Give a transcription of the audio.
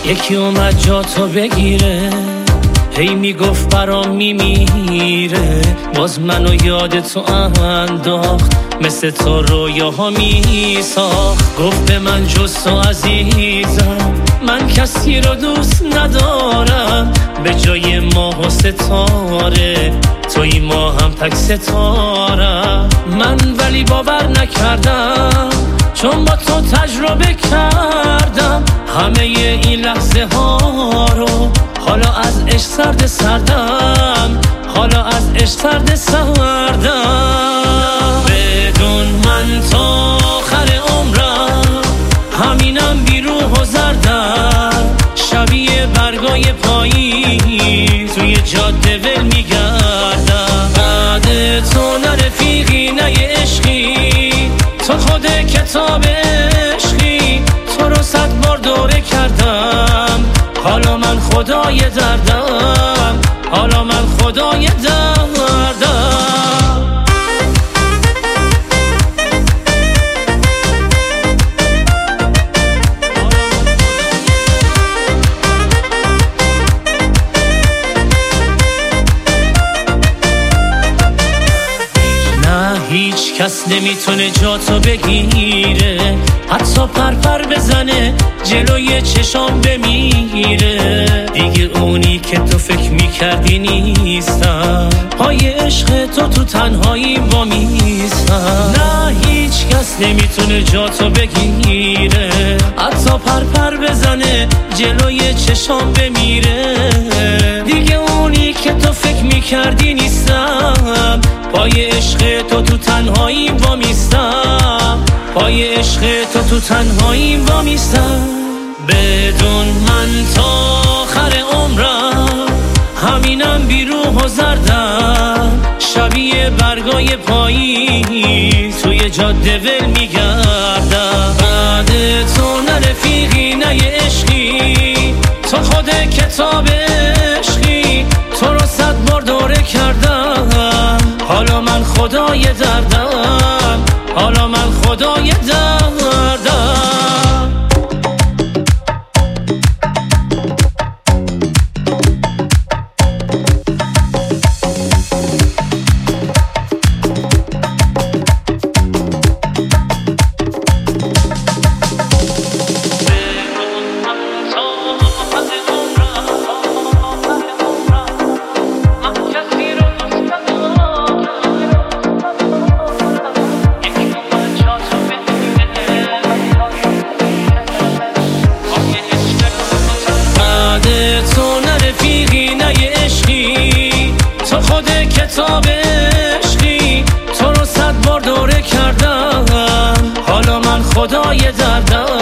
یکی اومد جا تو بگیره، هی میگفت برام میمیره، باز منو یاد تو انداخت، مثل تو رویاها میساخت. گفت به من جز تو عزیزم من کسی رو دوست ندارم، به جای ماه و ستاره توی ما هم تک ستارم. من ولی باور نکردم، چون با تو تجربه کردم همه این لحظه ها رو. حالا از عشق سرد سردم، حالا از عشق سرد سردم. بدون من تا آخر عمرم همینم بی روح و زردم، شبیه برگای پاییز توی جاده ول میگردم. بعد تو نه رفیقی نه یه عشقی، تو خود کتاب عشقی، تو رو 100 بار دوره کردم. حالا من خدای دردم، حالا من خدای دردم. هیچ کس نمیتونه جا تو بگیره، حتی پرپر بزنه جلوی چشام بمیره. دیگه اونی که تو فکر میکردی نیستم، پای عشق تو تنهایی با میستم. نه هیچ کس نمیتونه جا تو بگیره، حتی پرپر بزنه جلوی چشام بمیره. دیگه اونی که تو فکر میکردی نیستم، پای عشق تو تنهایی وامیستم، پای عشق تو تنهایی وامیستم. بدون من تا آخر عمرم همینم بی روح و زردم، شبیه برگای پاییز توی جاده ول میگردم. بعد تو نه رفیقی نه یه عشقی، تو خود کتاب عشقی، تو رو 100 بار دوره کردم. حالا من خدای دردم، حالا من خدای دردم. تو نه رفیقی نه یه عشقی، تو خود کتاب عشقی، تو رو 100 بار دوره کردم. حالا من خدای دردم.